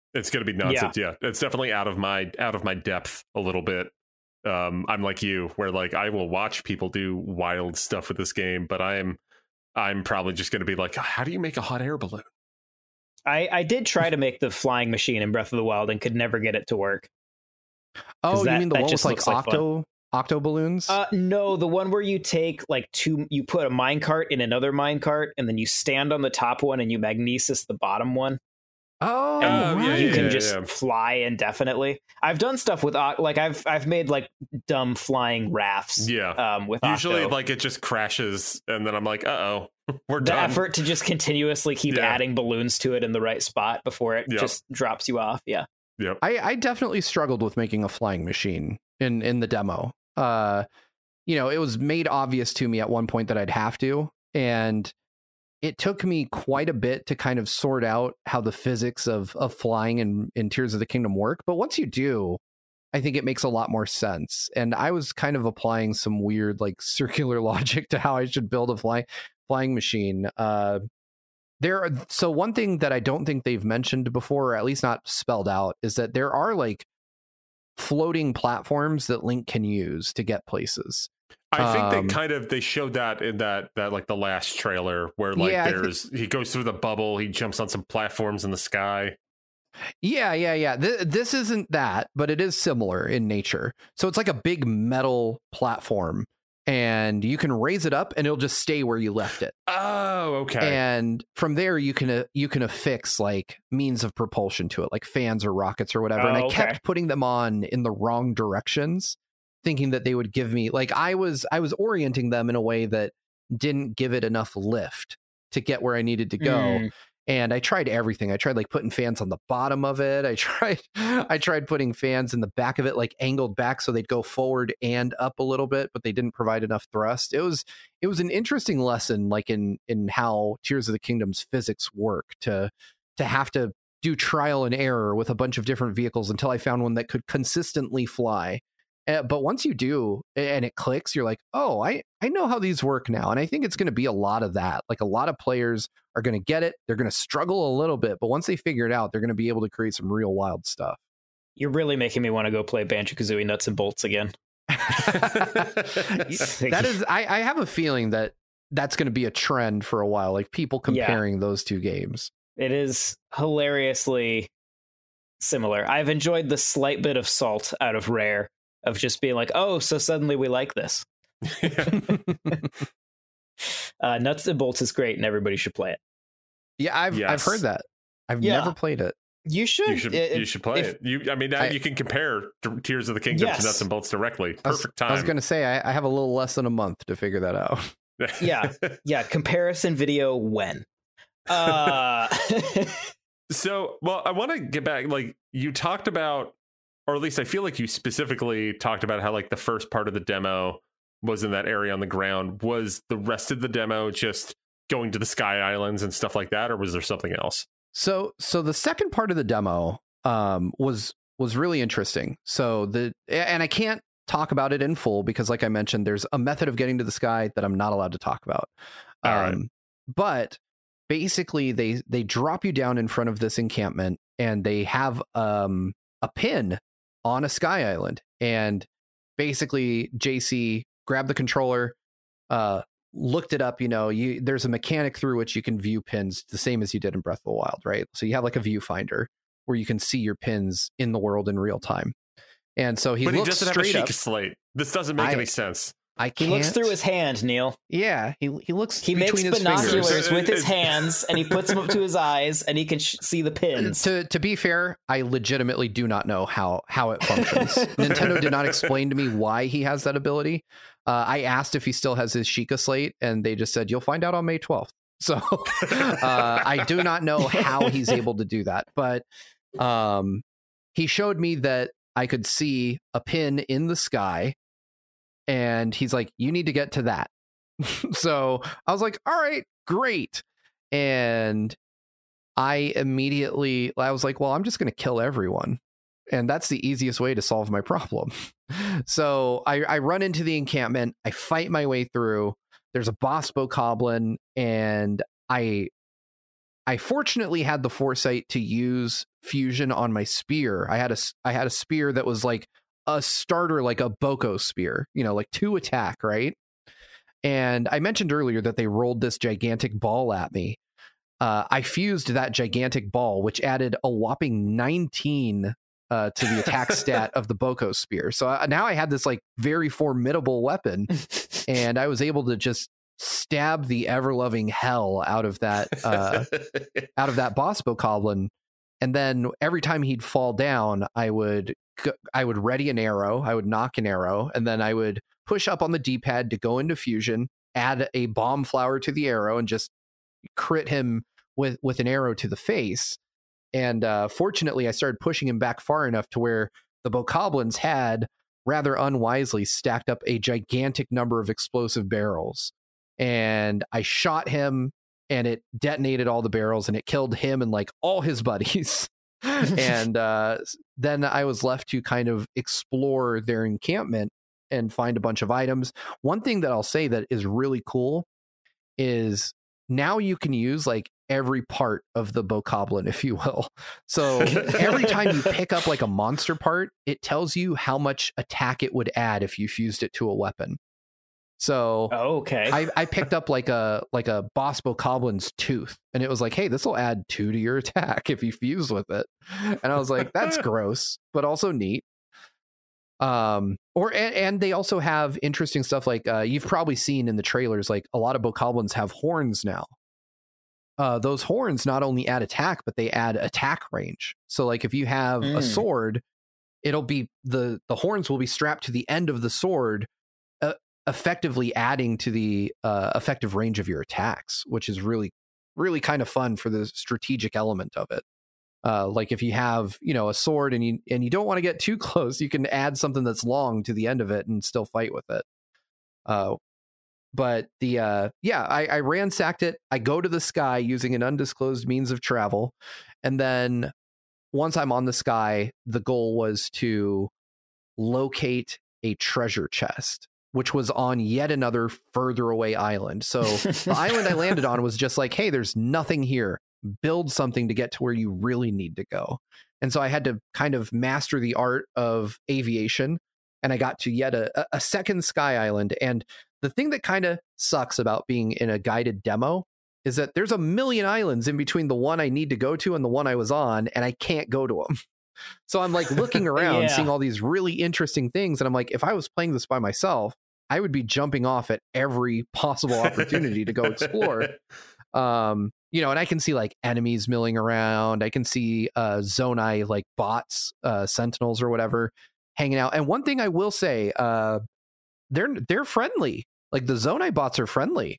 It's going to be nonsense. Yeah, it's definitely out of my depth a little bit. I'm like you, where like I will watch people do wild stuff with this game, but I'm probably just going to be like, how do you make a hot air balloon? I did try to make the flying machine in Breath of the Wild and could never get it to work. Oh, you mean the one with like fun. octo balloons? No, the one where you take like you put a minecart in another minecart, and then you stand on the top one and you magnesis the bottom one. Oh, and you can just fly indefinitely. I've done stuff with like I've made like dumb flying rafts. Yeah, with usually Octo. like it just crashes, and then I'm like, we're the done. Effort to just continuously keep adding balloons to it in the right spot before it just drops you off. Yeah. Yep. I definitely struggled with making a flying machine in the demo. It was made obvious to me at one point that I'd have to, and it took me quite a bit to kind of sort out how the physics of flying in Tears of the Kingdom work. But once you do, I think it makes a lot more sense. And I was kind of applying some weird like circular logic to how I should build a flying machine. So one thing that I don't think they've mentioned before, or at least not spelled out, is that there are like floating platforms that Link can use to get places. I think they showed that in that like the last trailer where like he goes through the bubble, he jumps on some platforms in the sky. Yeah. This isn't that, but it is similar in nature. So it's like a big metal platform, and you can raise it up and it'll just stay where you left it. Oh, okay. And from there you can affix like means of propulsion to it, like fans or rockets or whatever. And I kept putting them on in the wrong directions, thinking that they would give me like I was orienting them in a way that didn't give it enough lift to get where I needed to go. And I tried everything. I tried like putting fans on the bottom of it. I tried putting fans in the back of it, like angled back so they'd go forward and up a little bit, but they didn't provide enough thrust. It was an interesting lesson, like in how Tears of the Kingdom's physics work, to have to do trial and error with a bunch of different vehicles until I found one that could consistently fly. But once you do and it clicks, you're like, oh, I know how these work now. And I think it's going to be a lot of that. Like a lot of players are going to get it. They're going to struggle a little bit, but once they figure it out, they're going to be able to create some real wild stuff. You're really making me want to go play Banjo-Kazooie Nuts and Bolts again. That is, I have a feeling that that's going to be a trend for a while. Like people comparing those two games. It is hilariously similar. I've enjoyed the slight bit of salt out of Rare, of just being like, oh, so suddenly we like this. Nuts and Bolts is great and everybody should play it. Yeah, I've heard that. I've never played it. You should. You should play it. You can compare Tears of the Kingdom to Nuts and Bolts directly. Perfect time. I was going to say, I have a little less than a month to figure that out. Yeah. Comparison video when? So, well, I want to get back. Like you talked about, or at least I feel like you specifically talked about how like the first part of the demo was in that area on the ground. Was the rest of the demo just going to the Sky Islands and stuff like that, or was there something else? So the second part of the demo was really interesting. And I can't talk about it in full because, like I mentioned, there's a method of getting to the sky that I'm not allowed to talk about. All right. But basically, they drop you down in front of this encampment, and they have a pin on a Sky Island, and basically JC grabbed the controller, looked it up. There's a mechanic through which you can view pins the same as you did in Breath of the Wild, right? So you have like a viewfinder where you can see your pins in the world in real time. And so he looks straight have a up. Sheikah slate. This doesn't make any sense. He looks through his hand, Neil. Yeah, he looks. He makes binoculars with his hands, and he puts them up to his eyes, and he can see the pins. To be fair, I legitimately do not know how it functions. Nintendo did not explain to me why he has that ability. I asked if he still has his Sheikah slate, and they just said, "You'll find out on May 12th." So I do not know how he's able to do that, but he showed me that I could see a pin in the sky. And he's like, you need to get to that. So I was like, all right, great. And I was like, well, I'm just going to kill everyone. And that's the easiest way to solve my problem. So I run into the encampment. I fight my way through. There's a boss bokoblin, and I I fortunately had the foresight to use fusion on my spear. I had a spear that was like a starter, like a Boko spear, like 2 attack, right? And I mentioned earlier that they rolled this gigantic ball at me. I fused that gigantic ball, which added a whopping 19 to the attack stat of the Boko spear. So now I had this like very formidable weapon, and I was able to just stab the ever-loving hell out of that boss bokoblin. And then every time he'd fall down, I would ready an arrow, I would knock an arrow, and then I would push up on the D-pad to go into fusion, add a bomb flower to the arrow, and just crit him with an arrow to the face. And fortunately, I started pushing him back far enough to where the bokoblins had rather unwisely stacked up a gigantic number of explosive barrels. And I shot him, and it detonated all the barrels, and it killed him and like all his buddies. And then I was left to kind of explore their encampment and find a bunch of items. One thing that I'll say that is really cool is now you can use like every part of the bokoblin, if you will. So every time you pick up like a monster part, it tells you how much attack it would add if you fused it to a weapon. So okay, I picked up like a boss bokoblin's tooth, and it was like, hey, this will add 2 to your attack if you fuse with it. And I was like, that's gross, but also neat. And they also have interesting stuff like you've probably seen in the trailers, like a lot of bokoblins have horns now. Those horns not only add attack, but they add attack range. So like if you have a sword, it'll be the horns will be strapped to the end of the sword, effectively adding to the effective range of your attacks, which is really, really kind of fun for the strategic element of it. Like if you have, a sword and you don't want to get too close, you can add something that's long to the end of it and still fight with it. But I ransacked it. I go to the sky using an undisclosed means of travel. And then once I'm on the sky, the goal was to locate a treasure chest, which was on yet another further away island. So the island I landed on was just like, hey, there's nothing here. Build something to get to where you really need to go. And so I had to kind of master the art of aviation. And I got to yet a second sky island. And the thing that kind of sucks about being in a guided demo is that there's a million islands in between the one I need to go to and the one I was on, and I can't go to them. So I'm like looking around, seeing all these really interesting things. And I'm like, if I was playing this by myself, I would be jumping off at every possible opportunity to go explore. And I can see like enemies milling around. I can see Zonai like bots, sentinels or whatever hanging out. And one thing I will say, they're friendly. Like the Zonai bots are friendly.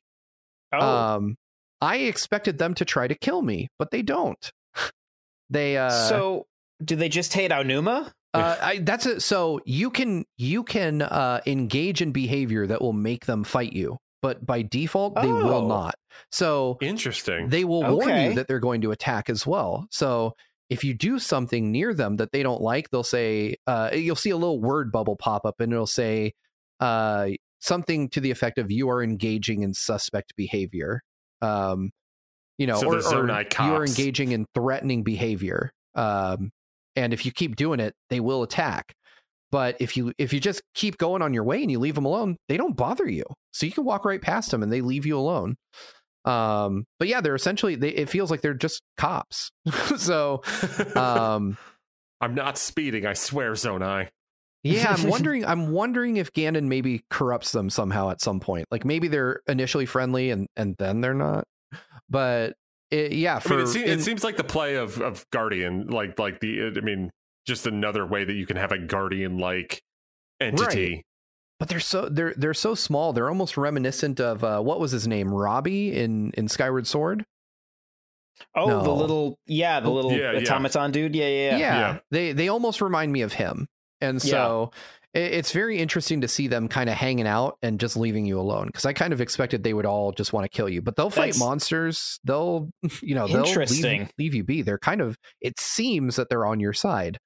I expected them to try to kill me, but they don't. So do they just hate Aonuma? That's it. So you can engage in behavior that will make them fight you, but by default they will not. So interesting. They will warn you that they're going to attack as well. So if you do something near them that they don't like, they'll say, you'll see a little word bubble pop up, and it'll say something to the effect of "you are engaging in suspect behavior," so or you are engaging in threatening behavior. And if you keep doing it, they will attack. But if you just keep going on your way and you leave them alone, they don't bother you. So you can walk right past them and they leave you alone. But yeah, they're essentially, it feels like they're just cops. So I'm not speeding, I swear, Zonai. Yeah, I'm wondering if Ganon maybe corrupts them somehow at some point. Like maybe they're initially friendly and then they're not. But it seems like the play of Guardian, just another way that you can have a Guardian like entity. Right. But they're so small. They're almost reminiscent of what was his name, Robbie in Skyward Sword. Oh, no. the little automaton dude. Yeah. They almost remind me of him, and so it's very interesting to see them kind of hanging out and just leaving you alone, because I kind of expected they would all just want to kill you, but they'll fight monsters. They'll leave you be. They're kind of, it seems that they're on your side.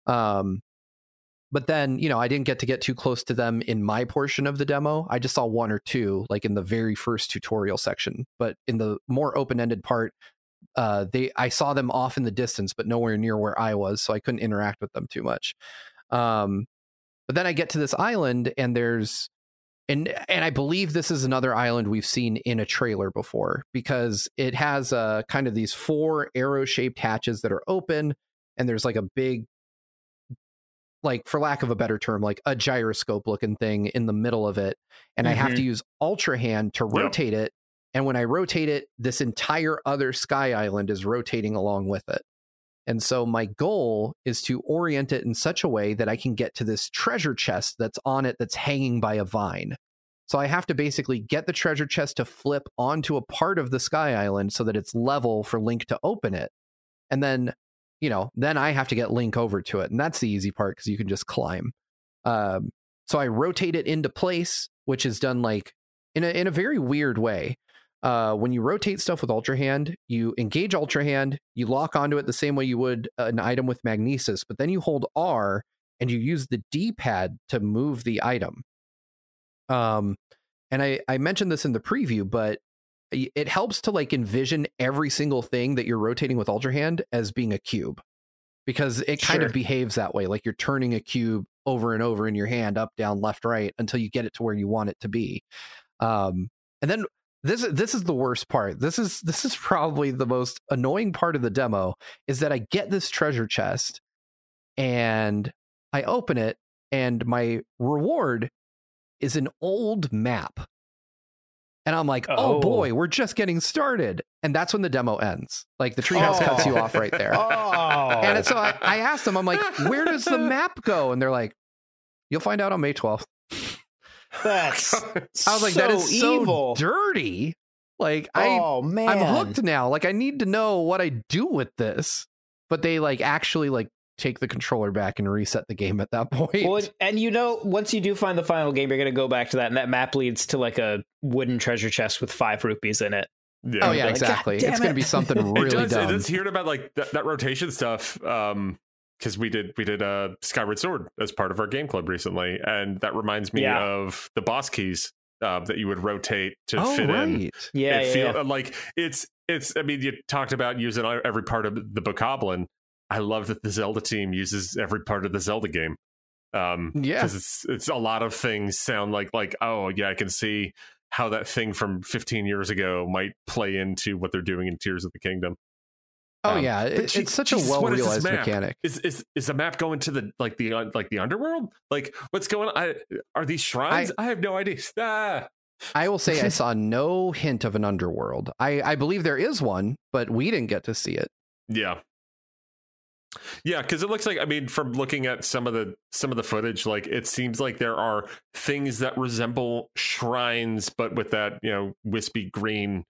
But then, I didn't get too close to them in my portion of the demo. I just saw one or two, like in the very first tutorial section. But in the more open-ended part, I saw them off in the distance, but nowhere near where I was, so I couldn't interact with them too much. But then I get to this island, and there's and I believe this is another island we've seen in a trailer before, because it has kind of these 4 arrow-shaped hatches that are open, and there's like a big, like, for lack of a better term, like a gyroscope looking thing in the middle of it, and I have to use Ultra Hand to rotate it. And when I rotate it, this entire other sky island is rotating along with it. And so my goal is to orient it in such a way that I can get to this treasure chest that's on it, that's hanging by a vine. So I have to basically get the treasure chest to flip onto a part of the sky island so that it's level for Link to open it. And then, then I have to get Link over to it. And that's the easy part, because you can just climb. So I rotate it into place, which is done like in a very weird way. When you rotate stuff with Ultra Hand, you engage Ultra Hand, you lock onto it the same way you would an item with Magnesis, but then you hold R and you use the D-pad to move the item. And I mentioned this in the preview, but it helps to like envision every single thing that you're rotating with Ultra Hand as being a cube, because it kind of behaves that way. Like you're turning a cube over and over in your hand, up, down, left, right, until you get it to where you want it to be. And then this is the worst part. This is probably the most annoying part of the demo, is that I get this treasure chest and I open it, and my reward is an old map. And I'm like, oh boy, we're just getting started. And that's when the demo ends. Like the treehouse cuts you off right there. And so I asked them, I'm like, where does the map go? And they're like, you'll find out on May 12th. That's I was like, so that is evil. so dirty. Like, man, I'm hooked now. Like, I need to know what I do with this. But they like actually like take the controller back and reset the game at that point. Well, and once you do find the final game, you're going to go back to that, and that map leads to like a wooden treasure chest with 5 rupees in it. Yeah. Oh yeah, exactly. It's going to be something really dumb. It does hear about like that rotation stuff. Because we did Skyward Sword as part of our game club recently, and that reminds me of the boss keys that you would rotate to fit in. Yeah, like it's. I mean, you talked about using every part of the Bokoblin. I love that the Zelda team uses every part of the Zelda game. Because it's a lot of things sound like oh yeah, I can see how that thing from 15 years ago might play into what they're doing in Tears of the Kingdom. Oh yeah, it's such a well-realized mechanic. Is the map going to the underworld? Like, what's going on? Are these shrines? I have no idea. I will say I saw no hint of an underworld. I believe there is one, but we didn't get to see it. Yeah, because it looks like, I mean, from looking at some of the footage, like it seems like there are things that resemble shrines, but with that wispy green.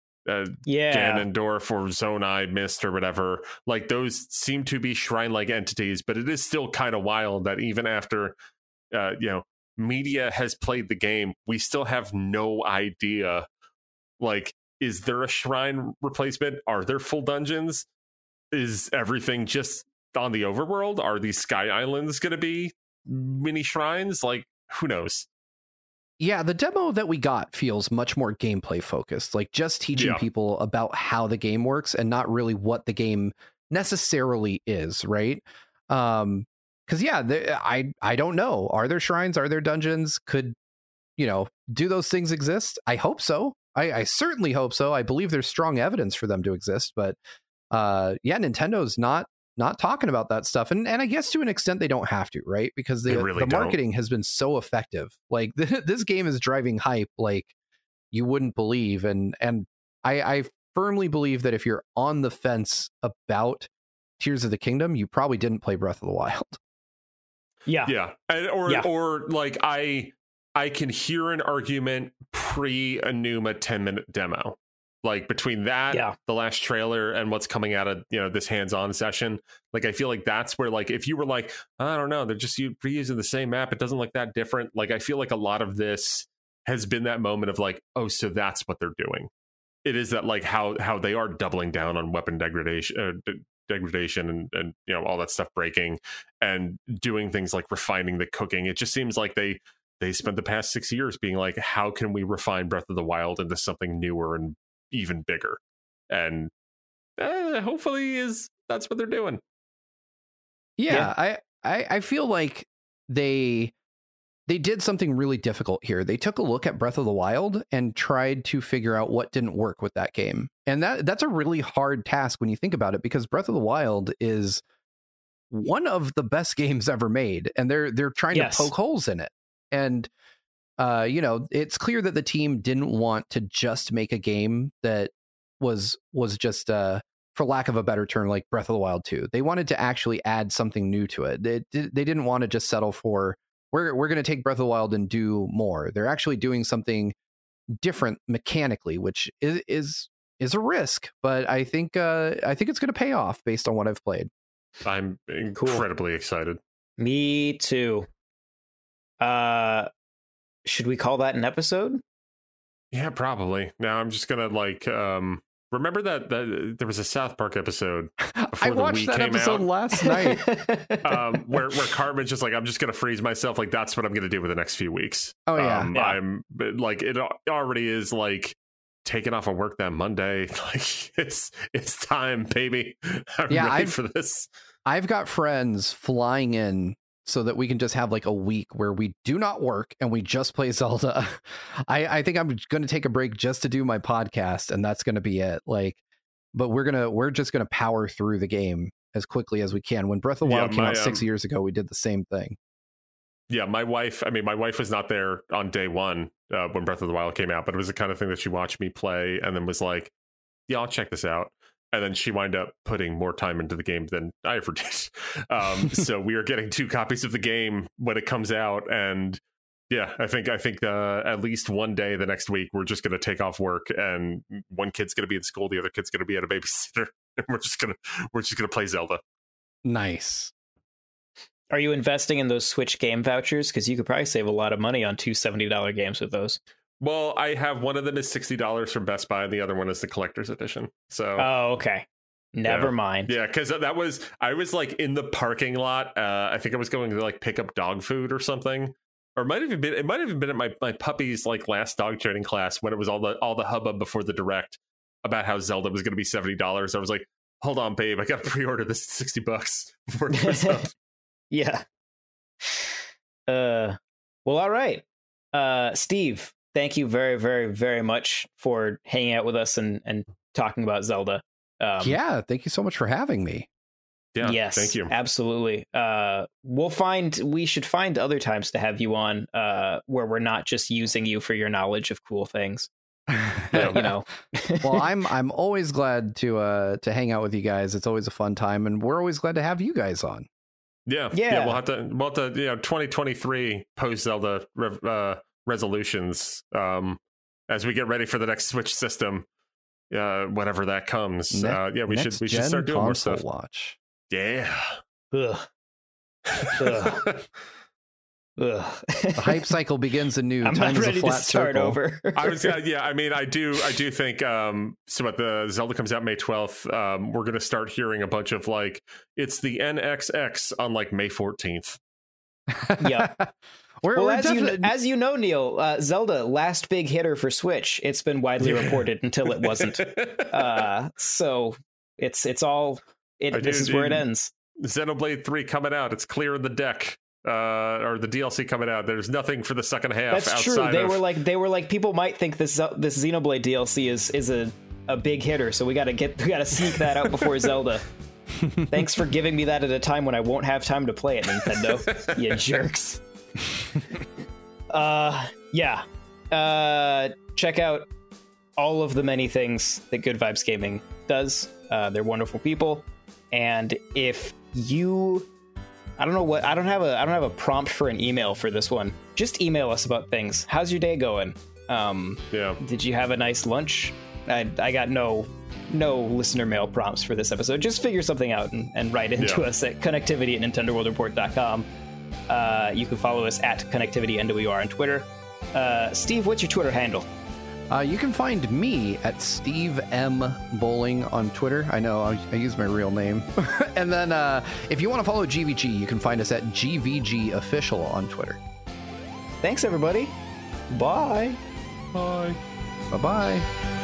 Ganondorf or Zonai Mist or whatever, like those seem to be shrine-like entities, but it is still kind of wild that even after media has played the game, we still have no idea, like, is there a shrine replacement? Are there full dungeons? Is everything just on the overworld? Are these sky islands going to be mini shrines? Like, who knows? Yeah, the demo that we got feels much more gameplay focused, like just teaching people about how the game works and not really what the game necessarily is, right? Because I don't know. Are there shrines? Are there dungeons? Could do those things exist? I hope so. I certainly hope so. I believe there's strong evidence for them to exist, but Nintendo's not talking about that stuff, and I guess to an extent they don't have to, right? Because the marketing has been so effective. Like this game is driving hype like you wouldn't believe, and I firmly believe that if you're on the fence about Tears of the Kingdom, you probably didn't play Breath of the Wild. Or like I can hear an argument pre Enuma 10-minute demo. Like between that, the last trailer, and what's coming out of this hands-on session, like I feel like that's where, like, if you were like, I don't know, they're just reusing the same map, it doesn't look that different. Like I feel like a lot of this has been that moment of like, oh, so that's what they're doing. It is that like how they are doubling down on weapon degradation and all that stuff breaking and doing things like refining the cooking. It just seems like they spent the past 6 years being like, how can we refine Breath of the Wild into something newer and even bigger? And hopefully that's what they're doing. Yeah. I feel like they did something really difficult here. They took a look at Breath of the Wild and tried to figure out what didn't work with that game. And that's a really hard task when you think about it, because Breath of the Wild is one of the best games ever made, and they're trying to poke holes in it. And it's clear that the team didn't want to just make a game that was just for lack of a better term, like Breath of the Wild 2. They wanted to actually add something new to it. They didn't want to just settle for we're going to take Breath of the Wild and do more. They're actually doing something different mechanically, which is a risk, but I think it's going to pay off based on what I've played. I'm incredibly excited. Me too. Should we call that an episode? Yeah, probably. Now I'm just gonna remember that there was a South Park episode before I watched that episode last night. where Cartman's just like, I'm just gonna freeze myself. Like, that's what I'm gonna do with the next few weeks. Oh yeah. I'm like, it already is like taking off of work that Monday. Like, it's time, baby. I'm ready for this. I've got friends flying in so that we can just have like a week where we do not work and we just play Zelda. I think I'm going to take a break just to do my podcast, and that's going to be it. But we're just going to power through the game as quickly as we can. When Breath of the Wild came out 6 years ago, we did the same thing. Yeah, my wife was not there on day one when Breath of the Wild came out, but it was the kind of thing that she watched me play and then was like, yeah, I'll check this out. And then she wound up putting more time into the game than I ever did. So we are getting 2 copies of the game when it comes out. And yeah, I think at least one day the next week, we're just going to take off work, and one kid's going to be in school, the other kid's going to be at a babysitter, and we're just going to play Zelda. Nice. Are you investing in those Switch game vouchers? Because you could probably save a lot of money on 2 $70 games with those. Well, I have one of them is $60 from Best Buy, and the other one is the collector's edition. So, okay, never mind. Yeah, because I was like in the parking lot. I think I was going to like pick up dog food or something, or it might have been at my puppy's like last dog training class when it was all the hubbub before the direct about how Zelda was going to be $70. I was like, hold on, babe, I got to pre-order this at $60 before it goes up. Yeah. Well, all right, Steve. Thank you very, very, very much for hanging out with us and talking about Zelda. Thank you so much for having me. Yeah, yes, thank you. Absolutely. We should find other times to have you on where we're not just using you for your knowledge of cool things. Well, I'm always glad to hang out with you guys. It's always a fun time, and we're always glad to have you guys on. Yeah. We'll have to 2023 post Zelda resolutions as we get ready for the next Switch system, whatever that comes. We should start doing more stuff. Watch. Yeah. Ugh. The hype cycle begins anew. I'm Time not ready is a flat to start circle. over. I do think so what the Zelda comes out May 12th, we're gonna start hearing a bunch of like, it's the NXX on like May 14th. Yeah. As you know, Neil, Zelda, last big hitter for Switch. It's been widely reported until it wasn't. So this is where it ends. Xenoblade 3 coming out. It's clear in the deck. Or the DLC coming out. There's nothing for the second half. That's true. They were like people might think this Xenoblade DLC is a big hitter, so we gotta sneak that out before Zelda. Thanks for giving me that at a time when I won't have time to play it, Nintendo. You jerks. Check out all of the many things that Good Vibes Gaming does. They're wonderful people, and if you, I don't have a prompt for an email for this one. Just email us about things. How's your day going? Did you have a nice lunch? I got no listener mail prompts for this episode. Just figure something out and write into us at connectivity@nintendoworldreport.com. You can follow us at connectivitynwr on Twitter. Steve, what's your Twitter handle? You can find me at Steve M. Bowling on Twitter. I know I use my real name. And then if you want to follow GVG, you can find us at GVG Official on Twitter. Thanks, everybody. Bye. Bye. Bye-bye.